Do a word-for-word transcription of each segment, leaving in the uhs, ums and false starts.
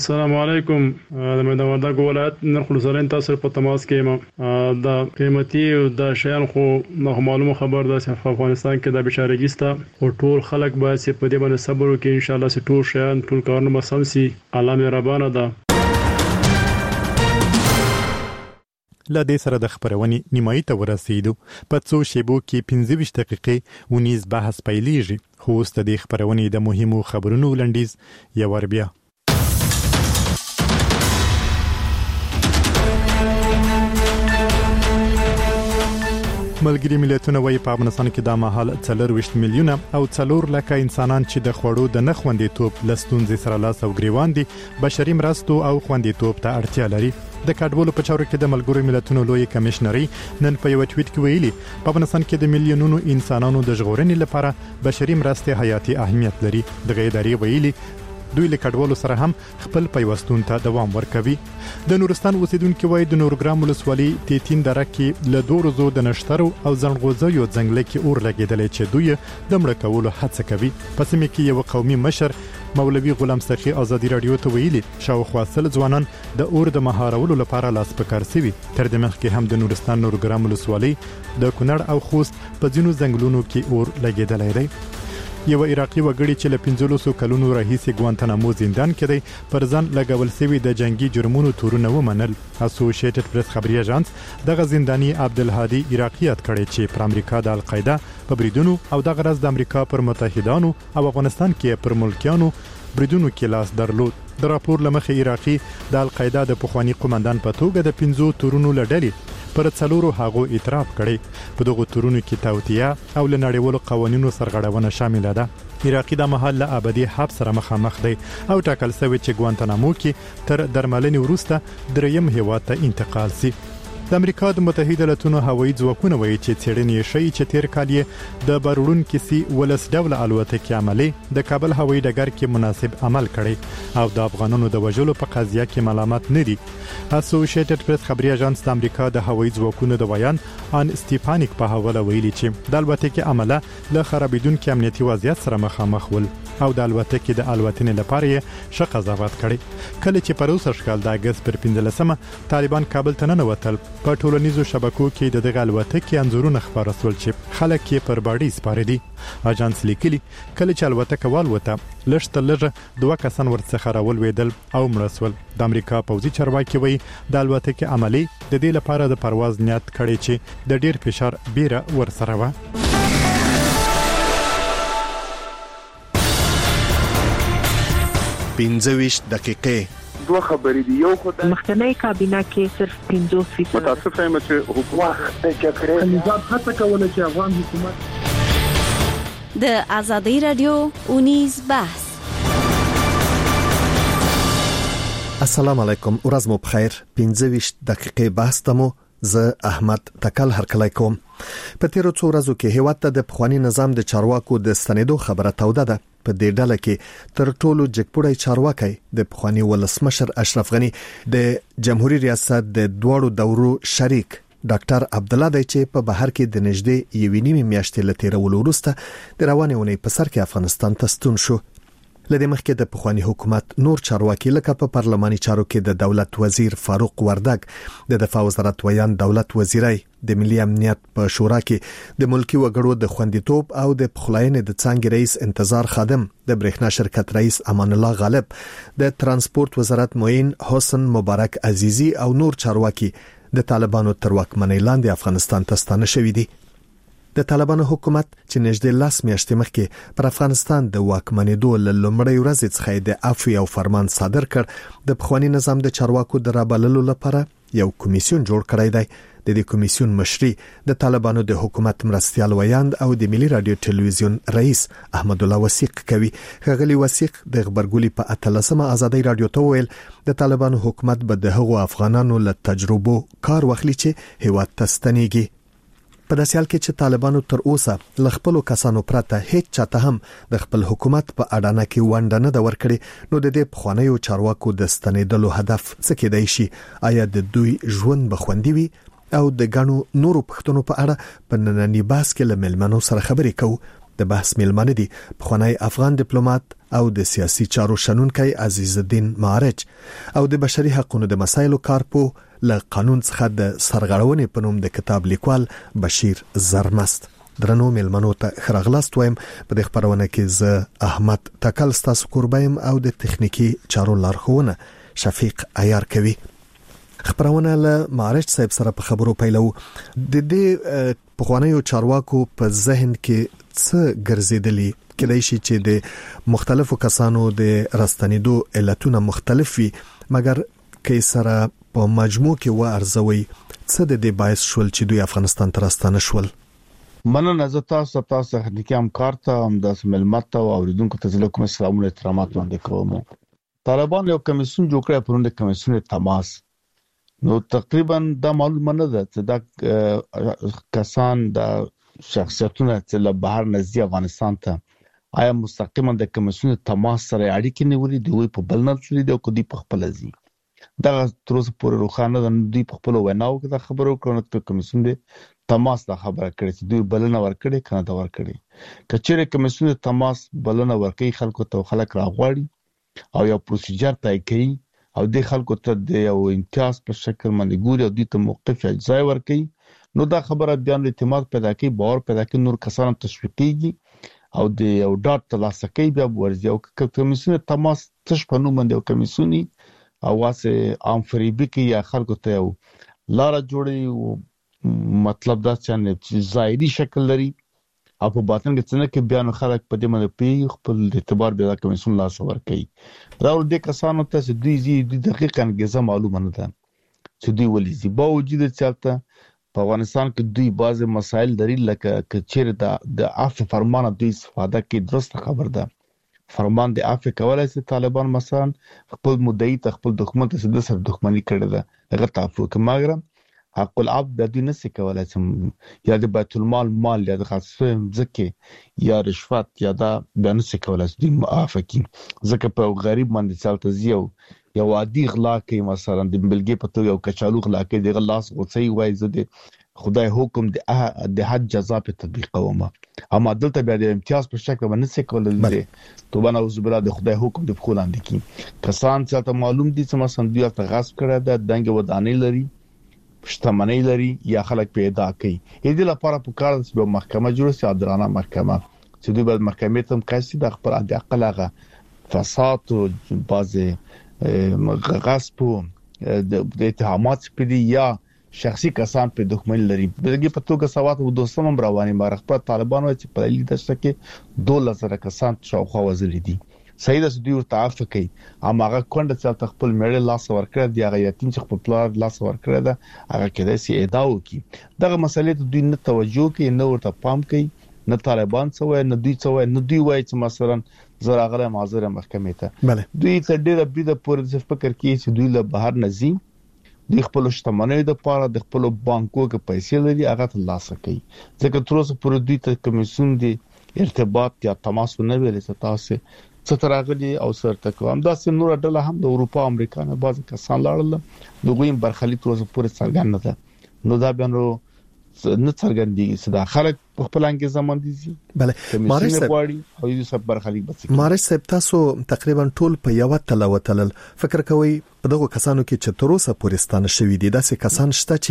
السلام علیکم. د میدان وردګ ولایت نرخلوسرین تاسو په تماس کې ما د قیمتي او د شیان خو معلومه خبر ده چې په افغانستان کې د بشارګیستا او ټول خلک باید په دې باندې صبر وکړي. ان شاء الله چې ټول شیان ټول کارونه مسم سي. الله مهربانه ده. لا دې سره د خبرونې نیمایي ته ورسېدو. په څو شیبو کې پنځه ویشت دقیقې ونیز بحث پیلېږي. خو اوس د دې خبرونې د مهمو خبرونو لنډیز یو ور بیا. ملګری ملتونه وايي په افغانستان کې د مهال څلور ویشت میلیونه او څلور لکه انسانان چې د خوړو د نه خوندیتوب لستونځي سره لاس او ګریوان دي بشري مرستو او خوندیتوب ته اړتیا لري. د کډوالو په چارو کې د ملګرو ملتونو لوی کمشنري نن په یو ټویټ کې ویلي په افغانستان کې د میلیونونو انسانانو د ژغورنې لپاره بشري مرستې حیاتي اهمیت لري. دغه ادارې ویلي دوی له کډوالو سره هم خپل پیوستون ته دوام ورکوي. د نورستان اوسیدونکو وایي د نورګرام ولسوالۍ تیتین دره کې له دوه ورځو د نشترو او ځنغوزیو ځنګل کې اور لګیدل چې دوی د مړ کولو هڅه کوي. په سیمه کې یو قومي مشر مولوي غلام سخي ازادي رادیو ته ویلي شاوخوا سل ځوانان د اور د مهارولو لپاره لاس په کار سوي. تر دې مخکې هم د نورستان نورګرام ولسوالۍ د کونړ او خوست په ځینو ځنګلونو کې اور لګیدل دی. یو عراقي وګړي چې له پنځلسو کلونو راهیسې ګوانتانامو زندان کې دی پر ځان لګول شوی د جنگي جرمونو تورونه ومنل. اسوسییټډ پریس خبري اژانس دغه زنداني عبدالهادي عراقیت کړي چې پر امریکا د القاعده په بریدونو او د غرض د امریکا پر متحدانو او افغانستان کې پر ملکیانو بریدونو کې لاس درلود. د راپور لمخې عراقي د القاعده د پخوانی قومندان په توګه د پنځو تورونو لړلې پر څلورو هغو اعتراف کړي. په دغه تورونو کې توطیه او له نړیوالو قوانینو سرغړونه شامل ده. عراقي د محل ابدي حبس سره مخامخ دی او ټاکل شوی چې ګوانتانامو کې تر درملنې وروسته دریم هیواد ته انتقال شي. د امریکا د متحده ایالاتونو هوایي ځواکونه وایي چې څېړنې شي چې تیر کال یې د بارولون کسي ولس ډول الوتکې عملي د کابل هوایي ډګر کې مناسب عمل کړي او د افغانانو د وژلو په قضیه کې ملامت نه دي. اسوسییټډ پریس خبري اژانس د امریکا د هوایي ځواکونو د بیان ان سټيفانیک په حواله ویلي چې د الوتکې عمله له خرابېدونکو امنیتي وضعیت سره مخامخ ول او د الوتکې د الوتنې لپاره یې ښه قضاوت کړي. کله چې په روسر شکل د اگست پر پنځلسمه طالبان کابل ته ننوتل په ټولنیزو شبکو کې د دغه الوتکې انځورونه خبره سول چې خلک یې پر باډي سپاره دي. اژانس لیکلي کله چې الوتکه والوته لږ تر لږه دوه کسان ورڅخه راولوېدل او مړه سول. د امریکا پوځي چارواکي وایي د الوتکې عملي د دې لپاره د پرواز نیت کړی چې د ډیر فشار بیره ورسره و. پنځه ویشت دقیقې دوه خبرې دی. یو خدای مخکنی کابینه کې صرف پنځه فیصد متاسف یم چې حکومت د جګړې نظام هڅه کوله چې افغان حکومت د ازادي رادیو اونیز بحث. السلام علیکم، ورځ مو بخیر. پنځه ویشت دقیقې بحث تمو زه احمد تکل هرکلی کوم. په تیرو څو ورځو کې هیواد ته د پخوانی نظام د چارواکو د ستنېدو خبره توده ده. په دې ډله کې تر ټولو جګپوړی چارواکي د پخوانی ولسمشر اشرف غنی د جمهوریت ریاست د دوړو دورو شریک ډاکټر عبد الله دی چې په بهر کې د نږدې یوې نیمې میاشتې لتیرولو وروسته د روانې ونې په سر کې افغانستان ته ستون شو. لدې مخکې د پخوانی حکومت نور چارواکي لکه په پارلماني چارو کې د دولت وزیر فاروق وردګ، د دفاع وزارت ویان دولت وزیرای، د ملي امنیت په شورا کې د ملکی وګړو د خوندیتوب او د پخلاینې د څنګه رئیس انتظار خادم، د برېښنا شرکت رئیس امان الله غالب، د ترانسپورت وزارت معین حسن مبارک عزیزی او نور چارواکي د طالبانو تر واکمنۍ لاندې افغانستان ته ستانه شوي دي. د طالبانو حکومت چې نږدې لاس میاشتې مخکې پر افغانستان د واکمنېدو له لومړۍ ورځې څخه د عفو او فرمان صادر کړ، د پخوانی نظام د چارواکو د رابللو لپاره یو کمیسیون جوړ کړی دی. د دې کمیسیون مشري د طالبانو د حکومت مرستيال ویاند او د ملي رادیو ټلویزیون رئیس احمد الله وثیق کوي. خغلی وثیق د خبرګولي په اتلسمه ازادي رادیو ته ویل د طالبانو حکومت به د هغو افغانانو له تجربو کار واخلي چې هیواد ته ستنېږي. په داسې حال کې چې طالبانو تر اوسه ل خپل کسانو پرته هیڅ چاته هم د خپل حکومت په اډانه کې ونډه نه دا ورکړي، نو د دې پخوانیو چارواکو د ستنېدلو هدف څه کېدای شي؟ آیا د دوی ژوند بخوندي وي؟ او د غنو نورو پښتنو په اړه په نننی بحث کې له ملمنو سره خبرې کوو. د بحث ملمنه دي پخوانی افغان ډیپلوماټ او د سیاسي چارو شنونکي عزیز الدین معرج او د بشري حقوقو د مسایلو کارپو له قانون څخه د سرغړونې په نوم د کتاب لیکوال بشیر زرمست. درنو ملمنو ته خراغلاست وایم په دې خبرونه کې ز احمد تکل ستاسو قربایم او د تخنیکی چارو لارښوونه شفیق عیار کوي. خبرونه له معرج صاحب سره په خبرو پیلو. د دې پخوانیو چارواکو په ذهن کې څه ګرځیدلی کېدای شي چې د مختلفو کسانو د راستنیدو علتونه مختلف وي، مګر کې سره په مجموع کې و ارزوي څه د دې باعث شول چې دوی افغانستان ته راستانه شول. مننه زه تاسو تاسو تخنیکی همکار ته هم د ملمت ته او اوریدونکو ته زله کوم سلامونه احترامات وړاندې کوم. طالبان یو کمیسیون جوړ کړی پرون د کمیسیون تماس. نو تقریبا دا معلومه نه ده چې دا کسان د شخصیتونه چې له بهر نزدې افغانستان ته آیا مستقیما د کمیسیون تماس سره اړیکې نیولې دی وي په بل نه تللی دی او کدي په خپل ځي. دا تر اوسه پورې روښانه ده. دوی په خپل ویناو کې دا خبرو کړو چې کمیسیون دی تماس دا خبره کړې چې دوی بلنه ورکړي کنه دا ورکړي. کچېره کمیسیون تماس بلنه ورکړي خلکو ته خلک راغواړي او یو پروسیجر طی کوي او د خلکو ته د یو امتیاز په شکل باندې ګوري او د ته موقف اجزای ورکړي. نو دا خبره بیان اعتماد پیدا کوي، باور پیدا کوي، نور کسان تشویقيږي او د یو ډاټ ترلاسه کوي بیا ورځي. او کمیسیون تماس تش په نوم باندې کمیسیوني او واسه عام فریبي کې یا خلکو ته یو لار جوړي او مطلب دا چې ظاهري شکل لري او په باطن کې څنګه کې بیان خلک په دې باندې پی خپل اعتبار به دا کمیسیون لاس ور کوي. راول د کسانو ته چې دوی زی د دقیقاً غزه معلومه نه ده چې دوی ولې زی باوجود چلته په افغانستان کې دوی بعض مسایل لري لکه کچېر د د عفو فرمان دوی استفاده کې درست خبر ده. فرمان د عفو کولای شي طالبان مثلا خپل مدعي ته خپل دښمن ته د سر دښمنی کړي ده هغه تعفو کماګرم حق العبد د دوی نسي کولای چې یا د بیت المال مال یا د خاصه ځکه یا رشوت یا دا بیان نسي کولای چې دوی معافه کړي. ځکه په غریب باندې چلته زیو یو عادي غلا کوي مثلا د بلګي په تو یو کچالو غلا کوي د غلاس غوڅي وای زده خدای حکم د د حد جزا په تطبیق کومه اما دلته بیا د امتیاز په شکل باندې څه کولای دي توبه نعوذ بالله د خدای حکم د خلان دي کی کسان چې ته معلوم دي چې مثلا دوی ته غصب کړه د دنګ ودانې لري پښتمنۍ لري یا خلک پیدا کوي دې لپاره په کار د محکمه جوړه سي عادلانه محکمه چې دوی بل محکمې ته کاسي د خپل د عقل هغه فساد او بعض غصب د اتهامات په دي یا شخصي کسان په دښمن لري بلګي په توګه سوات او دوستانو رواني مارخ طالبانو چې په لیدل شکه دوه لزر کسان شاوخوا وزل دي سید اسدی ورته عفو کوي اما هغه کونډه چې خپل میړه لاس ورکړ دی هغه یتیم چې خپل پلار لاس ورکړ دا هغه کېدای سي ادعا وکي دغه مسلې ته دوی نه توجه کوي نه ورته پام کوي نه طالبان څوې نه دوی څوې نه دوی وایي چې مثلا زراغله معذره محکمې ته دوی ته ډېر بریده پورې ځف فکر کوي چې دوی له بهر نزي د خپل شتمنۍ د پاره د خپل بانکو کې پیسې لري هغه ته لاس کوي ځکه تر اوسه پورې دوی ته کمیسیون دی ارتباط یا تماس نه ویلې تاسو ستراغلي او سرته کوم دا سم نور ډله هم د اروپا امریکا نه باز کسان لاړل دغه برخلیک تر اوسه پورې څرګند نه ده نو دا بیا نو نه څرګندي چې دا خلک په خپل انګه زمون دي بله مارش صاحب او یو سب برخلیک بس مارش صاحب تاسو تقریبا ټول په یو تلوتل فکر کوي په دغه کسانو کې چې تر اوسه پورې ستانه شوی دي داسې کسان شته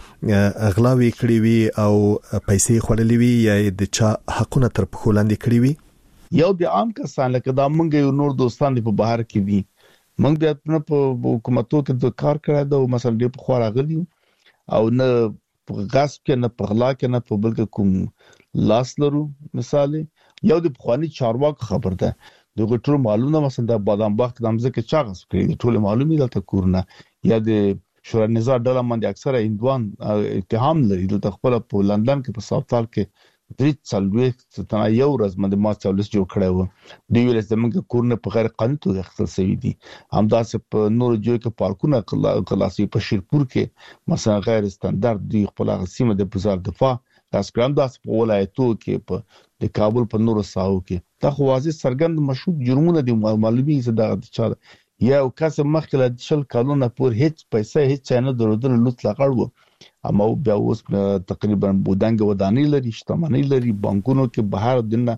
چې اغلاوي کړی وي او پیسې خورلې وي یا د چا حقونه تر پخو لاندې کړی وي یو د عام کسان لکه دا مونږ یو نور دوستان دی په بهر کې دي مونږ بیا په حکومتو کې د کار کړی دا مثلا دی په خورا غلي او نه په غاس کې نه په غلا کې نه په بل کې کوم لاس لرو مثال یو د بخوانی چارواک خبر ده دغه ټول معلومه مثلا د بادام باغ د امزه کې چاغس کړی ټول معلومه دلته کورنه یا د شورا نظام ډله باندې اکثره هندوان اتهام لري د خپل په لندن کې په ساوثال کې درې څلوي ستنه یو ورځ باندې ما څولس جوړ کړو دی ویل زمونږ کورنه په غیر قانوني توګه خپل سوي دي همداسې په نور جوړ کې پارکونه خلاصي په شیرپور کې مثلا غیر ستاندارد دی خپل غسیمه د بازار دفاع تاسو داس په ولایتو کې په د کابل په نور ساو کې دا خو واضح سرګند مشهود جرمونه دي معلومي زده د یا کس مخکله د شل کالونه پور هیڅ پیسې هیڅ نه درودل لوت لغړو اما بیا اوس تقریبا بودنګ ودانی لري شتمنۍ لري بانکونو کې بهر دنه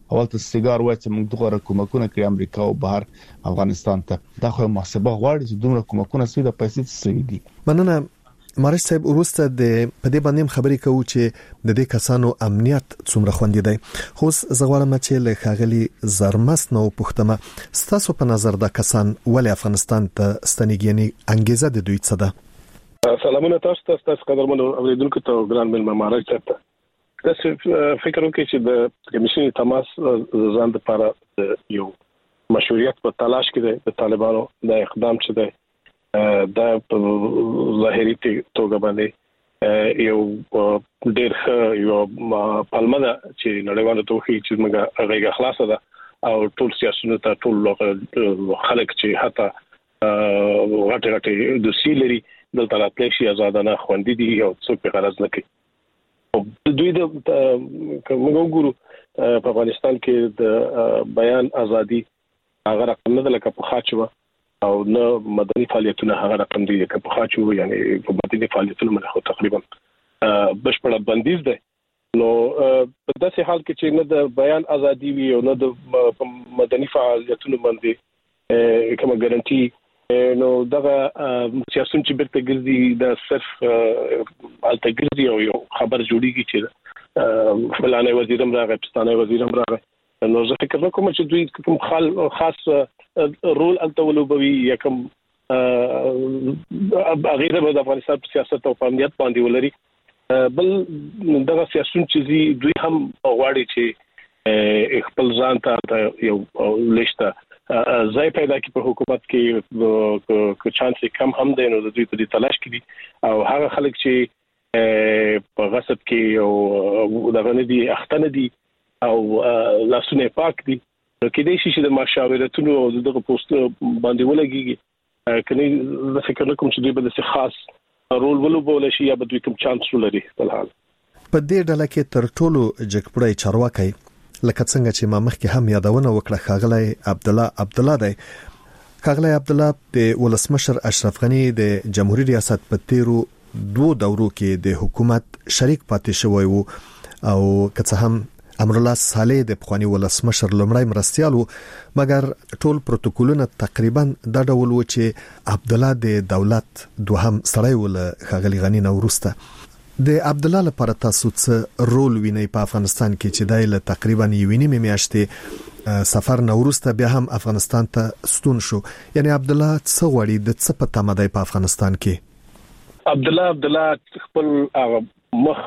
اول ته سیګار وای چې موږ دغه کومکونه کړی امریکا او بهر افغانستان ته دا خو محاسبه غواړي چې دومره کومکونه سوي د پیسې سوي دي. مننه مارش صاحب. ورسته د پدې باندې خبرې کوو چې د دې کسانو امنیت څومره خوندي دی. خو زغواړم چې له خاغلی زرمس نو پښتمه ستاسو په نظر د کسان ولې افغانستان ته ستنېږي انګیزه د دوی څه ده؟ سلامونه تاسو ته تاسو قدرمنو اوریدونکو ته ګران مل مارش صاحب. تاسو فکر وکړئ چې د کمیسیون تماس ځان د لپاره یو مشروعیت په تلاش کې دی. د طالبانو د اقدام چې دی دا په ظاهري توګه باندې یو ډېر یو پلمه ده چې نړیوالو ته وایي چې موږ هغه خلاصه ده او ټول سیاسيونو ته ټول خلک چې حتی غټه غټه د سیلري د طلبات شي آزادانه خوندې دي او څوک په غرض نه کوي. دوی د موږ وګورو په افغانستان کې د بیان ازادي هغه رقم نه لکه په خاچو او نه مدني فعالیتونه هغه رقم دي لکه په خاچو یعنی په مدني فعالیتونو باندې خو تقریبا بشپړه بندیز ده. نو په داسې حال کې چې نه د بیان ازادي وي او نه د مدني فعالیتونو باندې کومه ګارانټي نو دغه سیاسيون چې بیرته ګرځي د صرف الته ګرځي او یو خبر جوړیږي چې فلانه وزیر هم راغی پاکستاني وزیر هم راغی. نو زه فکر کوم چې دوی کوم خال خاص رول الته ولوبوي یا کوم غیره د افغانستان په سیاست او امنیت باندې ولري. بل دغه سیاسيون چې دوی هم غواړي چې خپل ځان ته یو لښته ځای پیدا کی په حکومت کې کو چانس کم هم دی. نو د دوی په تلاش کې دي او هغه خلک چې په غصب کې او دغه نه دي اختنه دي او لاسونه پاک دي کې دي چې د مشاورتونو او دغه پوسټ باندې ولګي کني زه فکر کوم چې دوی به د خاص رول ولوبول شي یا به دوی کوم چانس ولري. بلحال په دې ډله کې تر ټولو جګپړی چارواکي لکه څنګه چې ما مخکې هم یادونه وکړه خاغلی عبد الله عبد الله دی. خاغلی عبد الله د ولسمشر اشرف غنی د جمهوریت ریاست په تیرو دوه دورو کې د حکومت شریک پاتې شوی وو او که څه هم امرالله صالح د پخوانی ولسمشر لمړی مرستيال وو مګر ټول پروتوکولونه تقریبا د ډول و چې عبد الله د دولت دوهم سړی ول خاغلی غنی نو ورسته. د عبد الله لپاره تاسو څه رول وینئ په افغانستان کې چې دای له تقریبا یویني میاشتې سفر نورسته بیا هم افغانستان ته ستون شو. یعنی عبد الله څه غوړي د څه په تمه دی په افغانستان کې؟ عبد الله عبد الله خپل مخ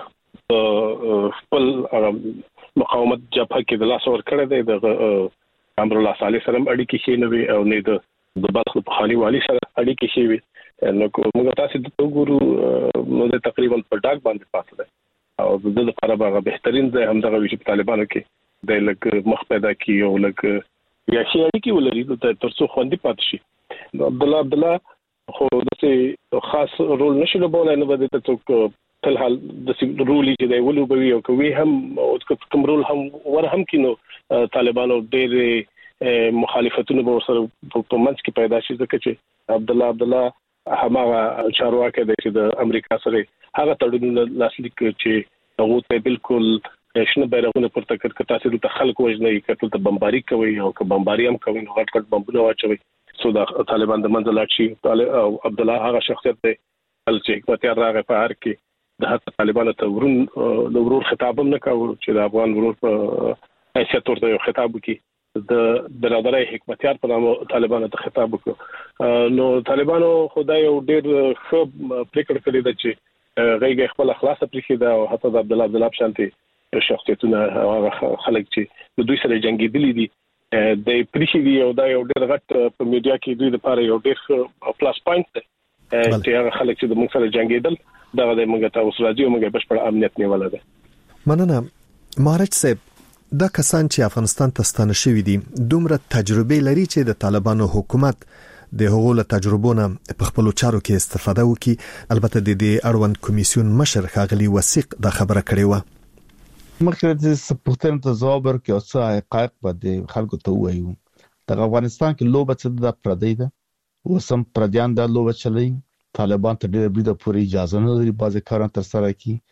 خپل مقاومت جبهه کې د لاس ور کړی دی د امرالله صالح سره اړیکې شي نه وي او نه د بلخ په خالي والی سره اړیکې شي وي. نو موږ تاسو ته وګورو نو د تقریبا په ډاک باندې پاتې ده او د دې لپاره به بهترین ځای هم دغه ویش په طالبانو کې د لک مخ پیدا کی او لک یا شي اړیکې ولري د ترڅو خوندې پاتې شي. عبد الله عبد الله خو د خاص رول نشي لوبولای نو به د څوک تل حال د رول چې دی ولوبوي او کوي هم او کوم رول هم ور هم کینو طالبانو ډېر مخالفتونه به سره په منځ کې پیدا شي ځکه چې عبد الله عبد الله هغه چارواکي چې د امریکا سره هغه تړونونه لاسلیک چې هغه ته بالکل شنه بیرغونه پورته کړ کته چې د خلکو وژنې کته ته بمباری کوي او که بمباری هم کوي نو غټ غټ بمبونه واچوي. سو د طالبان د منځ لاړ شي. طالب او عبد الله هغه شخصیت دی چې حکومت راغی په هر کې د حتی طالبانو ته ورون د ورور خطاب نه کاوه چې د افغان ورور په حیثیت ورته یو خطاب وکړي د برادرۍ حکمتیار په نامه طالبانو ته خطاب وکړ. نو طالبانو خدای یو ډېر ښه پریکړه کړې ده چې غیږ خپل اخلاص پرې ده او حتی د عبد الله عبد الله شانتي شخصیتونه هغه خلک چې د دوی سره جنگیدلي دي د پریشي دی او دا یو ډېر غټ په میډیا کې دوی لپاره یو ډېر پلس پوینټ دی چې هغه خلک چې د موږ سره جنگیدل دا د موږ ته اوس راځي او موږ بشپړ امنیت نیولای دی. مننه مارچ صاحب. دا کسان چې افغانستان ته ستانه شوي دي دومره تجربه لري چې د طالبانو حکومت د هغو له تجربو نه په خپل چارو کې استفاده وکړي. البته د دې اړوند کمیسیون مشر خاغلی وثیق دا خبره کړې و. مخکې د سپورتن ته ځواب ورکړ او څه حقایق به د خلکو ته وایو. د افغانستان کې لوبه څه د پردی ده وسم پردیان د لوبه چلی طالبان ته ډېر بده پوری اجازه نه لري بعض کارونه تر سره کی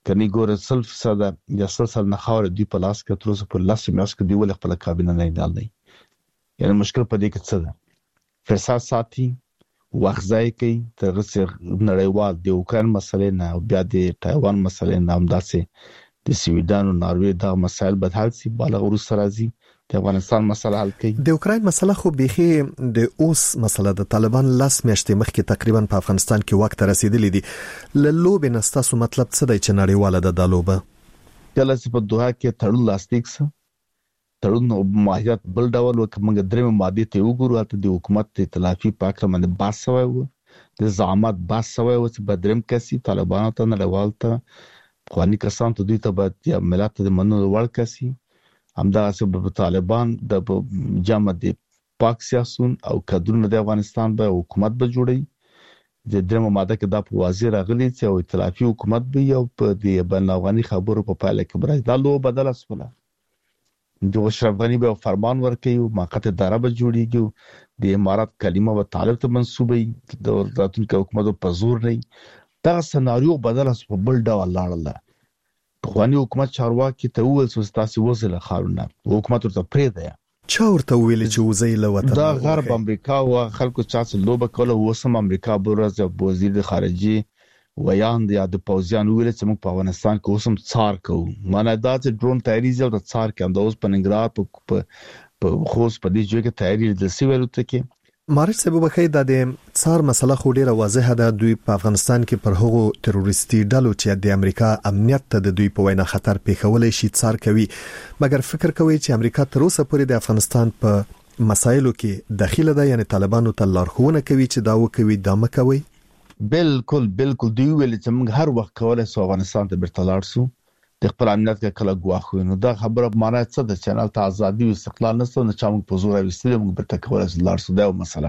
کني ګور سل فیصد یا سل نه خاور دی په لاس کې تر اوسه په لاس میاس کې دی ول خپل کابینه نه ډال دی یعنی مشکل په دې کې څه ده فساد ساتي وخت ځای کوي تر څو نړیوال د اوکران مسلې نه او بیا د تایوان مسلې نه هم داسې د سویډن او ناروې دا مسایل به حل شي بالغ ورسره راځي د افغانستان مسله حل کوي د اوکران مسله خو بيخي د اوس مسله د طالبان لاس میاشتې مخکې تقریبا په افغانستان کې وخت رسیدلې دي للوب نستاسو مطلب څه دی چې نړیواله د دالوبه کله چې په دوحه کې تړون لاسلیک سه تړون ماهیت بل ډول وکمنګ درېم ماده ته وګورو ته د حکومت د ائتلافي پاک باندې باس شوی و د زعامت باس شوی و چې بدرم کسي طالبانو ته نړیوال ته خواني کسان ته دوی ته باید یا ملت د منلو وړ کسي همدا سبب طالبان د جامع د پاک سیاسون او کډرونو د افغانستان به حکومت به جوړي د درېم ماده کې دا په واضح راغلي چې او ائتلافي حکومت به یو په د بین افغاني خبرو په پایله کې برای دا لو بدل اسوله د اشرف غنی به فرمان ورکړي او موقت اداره به جوړیږي د امارات کلمه و طالب ته منسوبې د راتلونکي حکومت په زور نه دا سناریو بدل اس په بل ډول لاړل خواني حکومت چارواکي ته وویل چې تاسو وزله خارونه حکومت ورته پرې دی چا ورته ویل چې وزې له وطن دا غرب امریکا او خلکو چا څه لوبه کوله وسم امریکا برز وزیر خارجي ویان د یاد پوزیان ویل چې موږ په افغانستان کې وسم څار کوو معنی دا چې ډرون تیاری زو د څار کې اندوز پنګرات په خوست په دې ځای کې تیاری د سیویل ته کې مارچ سبب بخی د څار مسله خو ډیره واضحه ده دوی په افغانستان کې پر هغو تروریستي ډلو چې د امریکا امنیت ته د دوی په وینا خطر پیښولای شي څار کوي مګر فکر کوي چې امریکا تر اوسه پورې د افغانستان په مسایلو کې داخله ده یعنی طالبانو ته لارښوونه کوي چې دا وکوي دا مکوي بالکل بالکل دی ویل چې موږ هر وخت کولای سو افغانستان ته بیرته لاړ شو د خپل امنیت کې کله غواخو نو دا خبره معنی څه ده چې نه ازادي او استقلال نشته نه چې موږ په زور راوستل موږ بیرته کولای سو لاړ شو دا مسله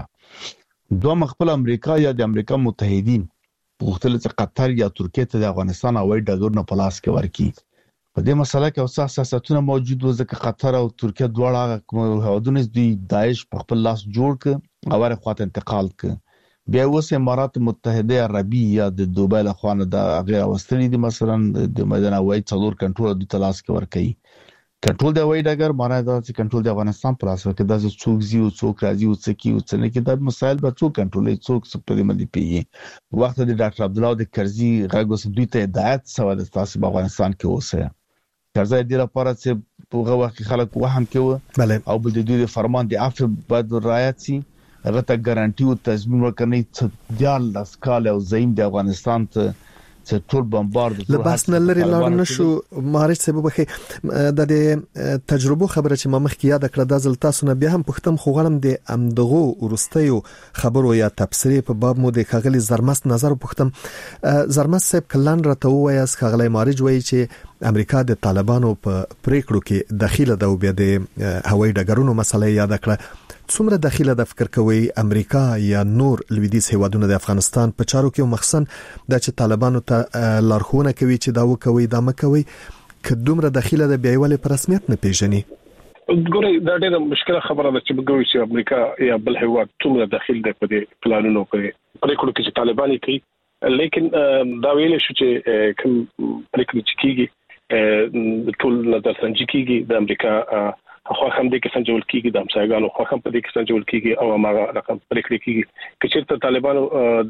دوه خپل امریکا یا د امریکا متحدین پوښتل چې قطر یا ترکیه ته د افغانستان هوایي ډګرونه په لاس کې ورکړي په دې مسله کې اوسه اساساتونه موجود و ځکه قطر او ترکیه دواړه هوادونه د داعش په خپل لاس جوړ ک او ور خواته انتقال ک بیا اوس امارات متحده عربیه د دوبای له خوانه د غیر واستري دي مثلا د مدینه وای څلور کنټرول د تلاش کې ور کوي کنټرول د وای ډګر معنی دا چې کنټرول د افغانستان پر اساس کې د څوک زیو څوک راځي او څوک یو څنګه کې د مسایل به څوک کنټرولي څوک څوک په دې باندې پیږي وخت د ډاکټر عبد الله د کرزي غوښ دوی ته هدایت سو د تاسو په افغانستان کې اوسه کرزي د لپاره چې په وخت خلک وهم کوي او بل د دوی فرمان د عفو بعد رعایت سي هغه ته ګارانټي او تضمین ورکړي چې دیال لاسکاله او زین د افغانستان ته چې ټول بمبارد لباس نه لري لاړ نشو مارچ سبب خي د تجربه خبره چې ما مخکې یاد کړه د ځل تاسو نه بیا هم پختم خو غلم د امدغو ورستیو خبرو یا تفسیر په باب مو د خغلی زرمست نظر پختم زرمست صاحب کلان راته وایي خغلی مارچ وایي چې امریکا د طالبانو په پریکړو کې داخله ده او بیا د هوایي ډګرونو مسله یاد کړه څومره داخله د فکر کوي امریکا یا نور لویدیز هیوادونه د افغانستان په چارو کې مخصن د چې طالبانو ته لارښوونه کوي چې دا وکوي دا مکوي کډومره داخله د بیاولې په رسمیت نه پیژني ګوري دا ډېره مشکله خبره ده چې بګوي چې امریکا یا بل هیواد څومره داخل دی په دې پلانونو په پریکړو کې چې طالبان کوي لیکن دا ویل شو چې کوم پریکړه چې کیږي ټول نظر سنجي کیږي د امریکا خو هم دې کې سنجول کیږي د همسایګانو خو هم په دې کې سنجول کیږي او هغه رقم پریکړه کیږي چې چیرته طالبانو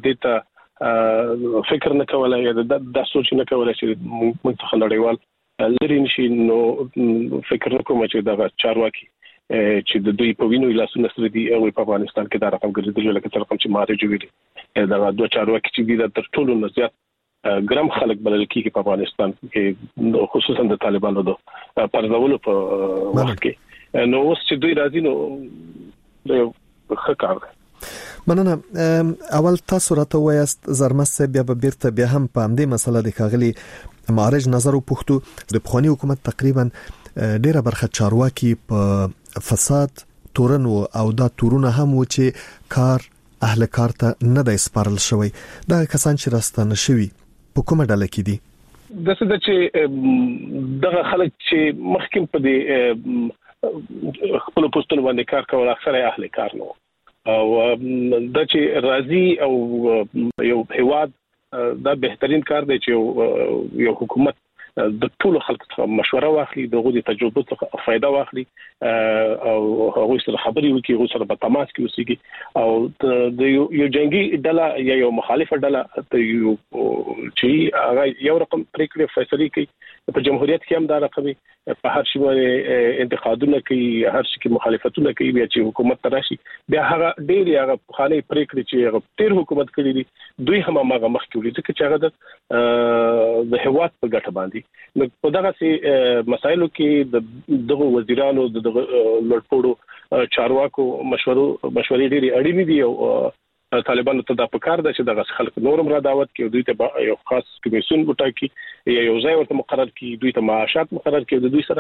دته فکر نه کولای یا د سوچ نه کولای چې موږ ته نړیوال لري نشي نو فکر کوم چې دا چارواکي چې د دوی په وینو لاسونه سره دي او په افغانستان کې دا رقم ګرځېدل لکه رقم چې ماره جوړي دا دوه چارواکي چې د تر ټولو نه زیات ګرام خلک بلل کیږي په افغانستان کې خصوصا د طالبانو د پرځولو په وخت کې نو اوس چې دوی راځي نو د خکار مننه اول تاسو راته وایست زرمست بیا به بیرته بیا هم په همدې مسله د خاغلی معرج نظر وپوښتو د بخونی حکومت تقریبا ډیره برخه چارواکي په فساد تورن او دا تورونه هم و چې کار اهل کار ته نه د سپارل شوی دا کسان چې راستانه شوی په کومه ډله کې دي د څه چې دغه خلک چې مخکې په دې خپل پوسټونو باندې کار کول اکثره اهل کار نو او د چې راضي او یو هیواد دا بهترین کار دی چې یو حکومت د ټولو خلکو څخه مشوره واخلي دغه د تجربه څخه فائدہ واخلي او هغه سره خبري وکړي هغه سره په تماس کې اوسېږي او د یو جنگي ډله یا یو مخالفه ډله ته یو چې هغه یو رقم پریکړه فیصله کوي په جمهوریت کې هم دا رقمي په هر شي باندې انتقادونه کوي هر شي کې مخالفتونه کوي بیا چې حکومت تراشي بیا هغه ډېر هغه خالي پریکړه چې هغه تیر حکومت کړی دي دوی هم هغه مخ کې ولې چې هغه د د هواد په ګټه باندې نو په دغه سي مسایلو کې د دغه وزیرانو د لړپوړو چارواکو مشورو مشورې ډېری اړینې دي او طالبانو ته د پکار ده چې دغه خلک نورم را دعوت کوي دوی ته یو خاص کمیسیون وټاکي یا یو ځای ورته مقرر کړي دوی ته معاشات مقرر کړي د دوی سره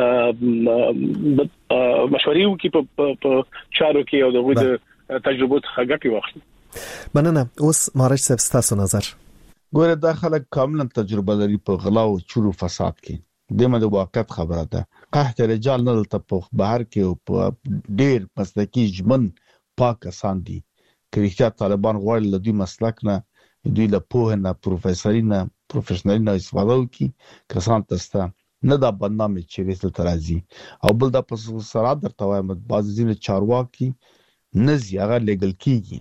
مشورې وکړي په چارو کې او دغه د تجربو څخه ګټه واخلي. مننه. اوس مارج صاحب ستاسو نظر. ګوره دا خلک کاملا تجربه لري په غلا او چورو فساد کې دمه د واقعیت خبره ده. قحط رجال نه تل په بهر کې او په ډېر مسلکي ژمن پاک کسان دي کریشیا طالبان غواړي له دوی مسلک نه دوی له پوهه نه پروفیسوري نه پروفیشنل نه استفاده وکړي کسان تاسو نه دا بدنامي چې رسل ترازی او بل د په سره درته وایم بعض ځینې چارواکي نه زیاغه لیګل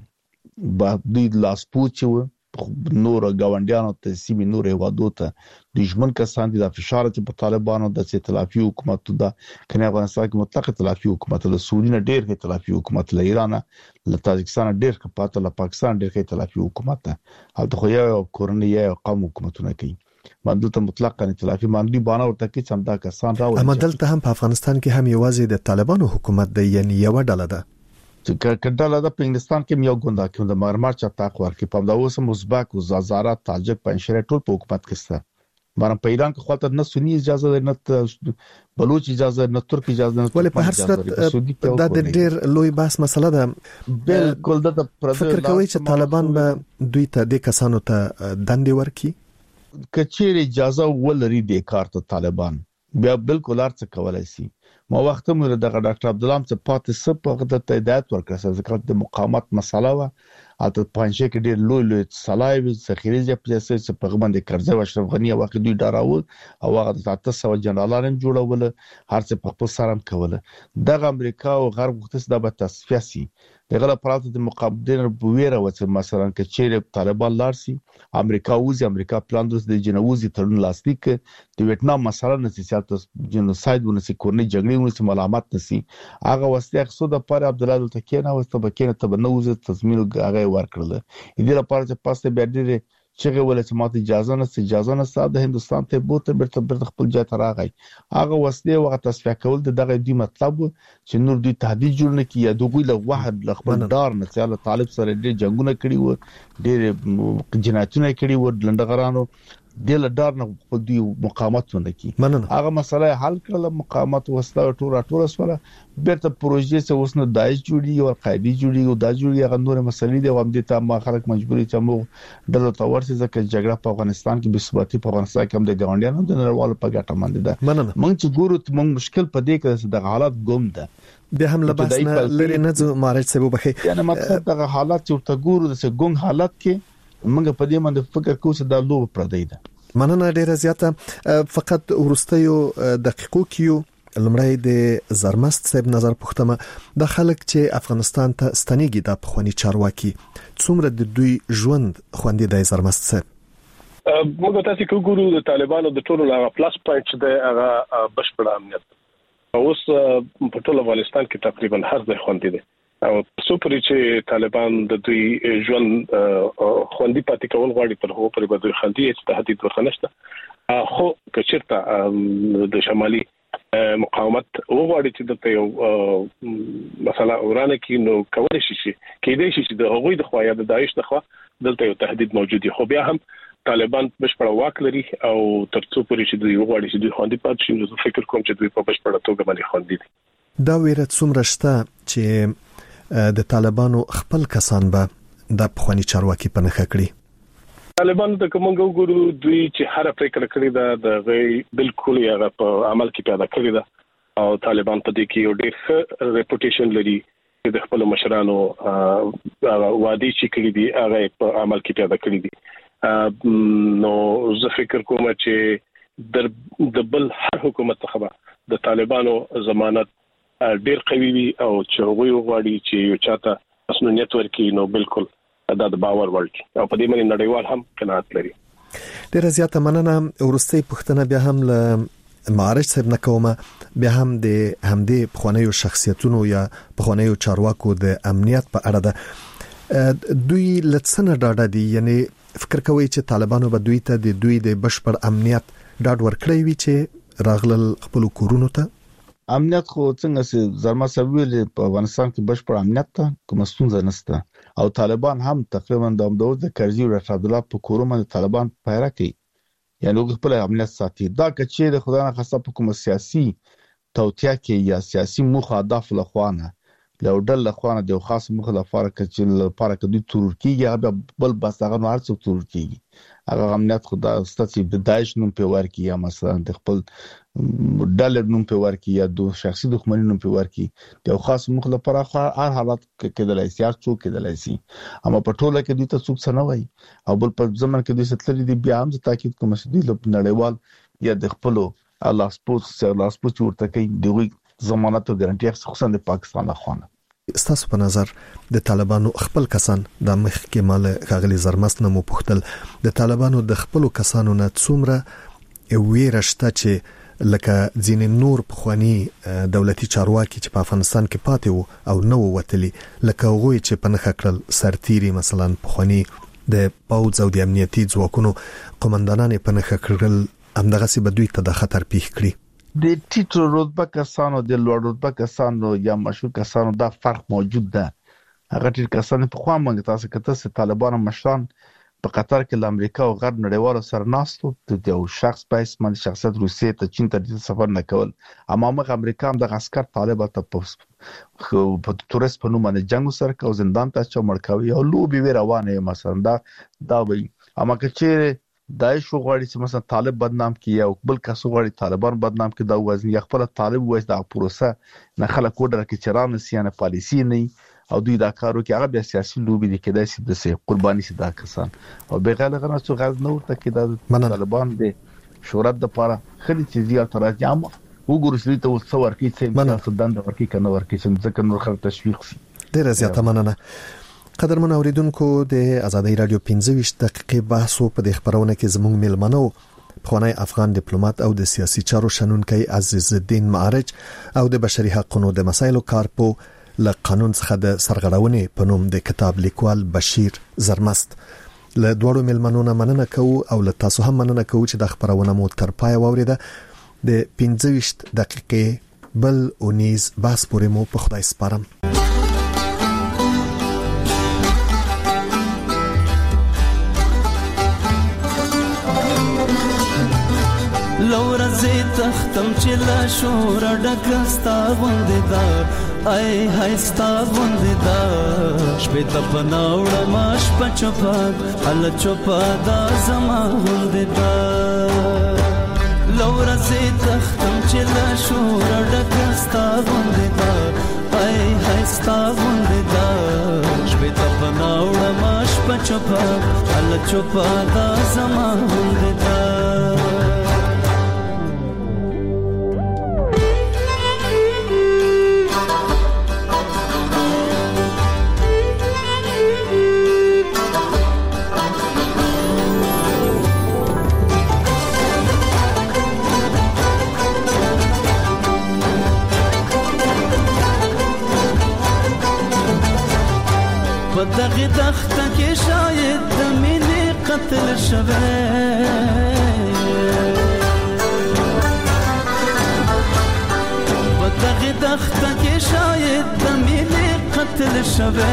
کیږي با دوی لاس پوچو نور غونډیانو ته سیمه نور هوادو ته دښمن کسان دي د فشار چې په طالبانو د ائتلافي حکومت د کنه افغانستان کې مطلق ائتلافي حکومت له سعودي نه ډېر ائتلافي حکومت له ایران له تاجکستان ډېر کپاته له پاکستان ډېر ائتلافي حکومت او د خو یو کورنۍ یو قوم حکومتونه کوي باندې ته مطلق ائتلافي باندې باندې ورته کې څنګه دا کسان راوړي اما دلته هم په افغانستان کې هم یوازې د طالبانو حکومت دی یعنی یو ډله ده چې کډاله د پنګستان کې یو ګوندا کې د مرمر چتا خور کې په داوس مزبک او زازارا تاجک پنځشره ټول په حکومت کې سته مارم په ایران کې خپل نه سنی اجازه نه بلوچ اجازه نه ترک اجازه نه ولې په هر صورت دا د ډېر لوی بحث مسله ده بالکل د فکر کوي چې طالبان به دوی ته د کسانو ته دندې ورکړي کچېر اجازه ولري د کار ته طالبان بیا بالکل ارڅ کولای شي ما وخت مو د ډاکټر عبدالله څخه پاتې سپه د هدایت ورکړه ځکه د مقاومت مسله و اته پنځه کې ډېر لوی لوی صلاوي ذخیره چې چې په باندې قرضه او اشرف غنی وخت دوی ډاراو او هغه د تاسو سو جنرالان جوړول هر څه په خپل سره کوله د امریکا او غرب وخت د به تصفیه سي دغه لپاره د مقابلین بویره و چې مثلا کې چې طالبان لارسي امریکا وزي امریکا پلان د جنوزي تړون لاسلیک د ویتنام مسله نه سیاست جنوساید ونسي کورنۍ جګړې ونسي ملامت نسي هغه وسته خصو د پر عبد الله تکینه وسته بکینه ته نوزه تضمین هغه ورکړل دې لپاره چې پاسته بیا ډېر چې ولې چې ماته اجازه نه اجازه نه ساده هندستان ته بوته برته برته خپل ځای ته راغی هغه وسله وغه تصفیه کول دغه دی مطلب چې نور دوی تهدید جوړ نه کیه دوی له واحد خپل دار نه چې طالب سره ډېر جنگونه کړی و ډېر جنایتونه کړی و لندغرانو دل دار نه په دوی مقاومت ونه کی هغه مسله حل کړل مقاومت وسله ټول ټول سره بیرته پروژې څه وسنه دایښ جوړي او قاعده جوړي او دا جوړي هغه نور مسلې دي هم د ته ما خلک مجبوري چې مو دغه تور څه ځکه جګړه په افغانستان کې بسواتی په افغانستان کې هم د ګاونډیانو د نړیوالو په ګټه باندې ده مونږ چې ګورو ته مونږ مشکل په دې کې د حالات ګوم ده به هم لباس نه لري نه زه مارج سبب بخي یعنی مطلب دغه حالات چې ورته ګورو د څه ګون حالت کې مونږ په دې باندې فکر کوو چې دا لوب پردی ده مننه ډیره زیاته فقط ورستیو دقیقو کیو لمړی د زرمست صاحب نظر پوښتنه د خلک چې افغانستان ته ستنېږي د پخوانی چارواکي څومره د دوی ژوند خوندې د زرمست صاحب موږ تاسو کو ګورو د طالبانو د ټولو لا پلاس پوینټ د هغه بشپړ امنیت اوس په ټول افغانستان کې تقریبا هر ځای خوندې دي او سپری چې طالبان د دوی ژوند خوندې پاتې کول غواړي تر هغه پرې به دوی خوندې چې تهدید ورخنشته خو کچرته د شمالي مقاومت وغواړي چې د یو مثلا ورانه کې نو کولای شي چې کېدای شي چې د هغوی د خوا یا د داعش د خوا دلته یو تهدید موجود دی خو بیا هم طالبان بشپړ واک لري او ترڅو پورې چې دوی وغواړي چې دوی خوندې پاتې شي نو فکر کوم چې دوی په بشپړ توګه باندې خوندې دي دا ویره څومره شته چې د طالبانو خپل کسان به د پخوانی چارواکي په نخښه کړی طالبان د کومګو ګورو دوی چې هر پریکړه کړې ده د غي بالکل یې هغه په عمل کې پیدا کړی ده او طالبان په دې کې یو ډېر ښه ریپوټیشن لري چې د خپل مشرانو وادي چې کړی دي هغه په عمل کې پیدا کړی دي نو زه فکر کوم چې د بل هر حکومت څخه د طالبانو ضمانت ډیر قوي وي او چې هغوی غواړي چې یو چاته مسؤلیت ورکړي نو بالکل دا د باور وړ دي او په دې باندې نړیوال هم قناعت لري. ډیره زیاته مننه. ورستۍ پښتنه بیا هم له معارج صاحب نه کومه، بیا هم د همدې پخوانیو شخصیتونو یا پخوانیو چارواکو د امنیت په اړه ده. دوی لڅنه ډاډه دي، یعنی فکر کوي چې طالبانو به دوی ته د دوی د بشپړ امنیت ډاډ ورکړی وي چې راغلل خپل کورونو ته؟ امنیت خو څنګه سي زرما سویل په افغانستان کې بشپړ امنیت ته کوم ستونزه نشته او طالبان هم تقریبا د امداد د کرزي او رشاد الله په کورونو باندې طالبان پیرا کوي، یعنی خپل امنیت ساتي. دا کچې د خدای نه خاصه په کوم سیاسي توتیا کې یا سیاسي مخ هدف لخوانه له ډل لخوانه د خاص مخ لپاره کچې لپاره کدي تور کیږي هغه بل بس هغه نور څو تور کیږي. هغه امنیت خدا ستاسو د داعش نوم په ورکی یا مثلا د خپل ډالر نوم په ورکی یا د شخصي دښمنۍ نوم په ورکی د خاص مخ لپاره هر حالت کې کېدلای شي، هر څوک کېدلای شي، اما په ټوله کې دوی ته څوک څه نه وایي او بل په ځمن کې دوی ستلې دي. بیا هم تاکید کوم چې دوی له نړیوال یا د خپل الله سپورت سره الله سپورت ورته کوي دوی ضمانت او ګارانټي خصوصا د پاکستان لخوا. ستاسو په نظر د طالبانو خپل کسان د مخکې مال غاغلي زرمست نه مو پختل د طالبانو د خپل کسانو نه څومره ویرشته چې لکه ځینې نور پخوانی دولتي چارواکي چې په افغانستان کې پاتې وو او نو وتلی لکه غوي چې په نخ کړل سرتيري مثلا پخوانی د پاوځ او د امنیتي ځواکونو قومندانان په نخ کړل همدغه سي بدوي ته د خطر پیښ کړی. د ټیټو رتبه کسانو د لوړ رتبه کسانو یا مشهور کسانو دا فرق موجود ده. هغه ټیټ کسان په خوا مونږ تاسو کته چې طالبانو مشران په قطر کې د امریکا او غرب نړیوالو سره ناستو د یو شخص په اسم شخصیت روسیې ته چین ته د سفر نه کول، اما موږ امریکا هم د عسكر طالبات ته په تورست په نوم باندې جنگ سره کو زندان ته چا مړکوي او لوبي وی روانه مثلا دا دا وي. اما که داعش غواړي چې مثلا طالب بدنام کړي او بل کس غواړي طالبان بدنام کړي دا وزن یا خپل طالب وایي دا پروسه نه خلک وډر کې چرانه سیانه پالیسی نه او دوی دا کارو کې هغه بیا سیاسي لوبي دي کېدای شي د سي قرباني شي دا کسان او بغیر غنه څو غاز نو ته کې دا طالبان د شورت د لپاره خلي چې زیات راځي عام وګورئ چې ته وڅور کې چې سودان د ورکی کنه ورکی چې ځکه نور خلک تشویق شي. ډیر زیات مننه. قدرمن اوریدونکو د آزادۍ رادیو پنځه ویشت دقیقې بحثو په د خبرونه کې زموږ ملمنو پخوانی افغان ډیپلوماټ او د سیاسي چارو شنونکي عزیز الدین معارج او د بشري حقوقو د مسایلو کارپو له قانون څخه د سرغړونې په نوم د کتاب لیکوال بشیر زرمست. له دوړو ملمنو نه مننه کوو او له تاسو هم مننه کوو چې د خبرونه مو تر پای واوریده. د پنځه ویشت دقیقې بل اونیز بحث پورې مو په خدای سپارم. لورزه تختم چې لا شور ډکستا غوندې دا ای هاي ستا غوندې دا شپه ته پناوړه ماش پچپا ال چپا دا زما غوندې دا لورزه تختم چې لا شور ډکستا غوندې دا ای هاي ستا غوندې دا شپه ته پناوړه ماش پچپا ال چپا دا زما غوندې دا دغه دخته کې شاید د مینې قتل شوه په دغه دخته کې شاید د مینې قتل شوه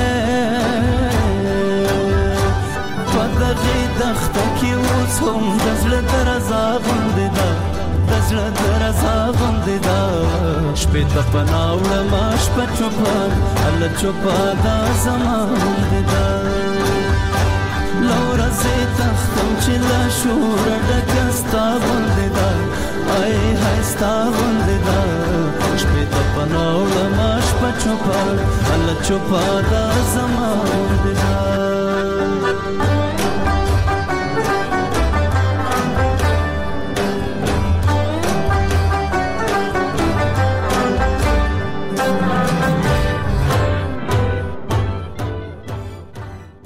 په دغه دخته کې اوس هم د زړه درزا غوندې ده د زړه درزا غوندې ده شپې ته پناوړه ما شپه چوپه هله چوپه دا زما غوندې ده له ورځې تختم چې له شوره ډکه ستا غوندې ده ای های ستا غوندې ده شپې ته پناوړه ما شپه چوپه هله چوپه دا زما غوندې ده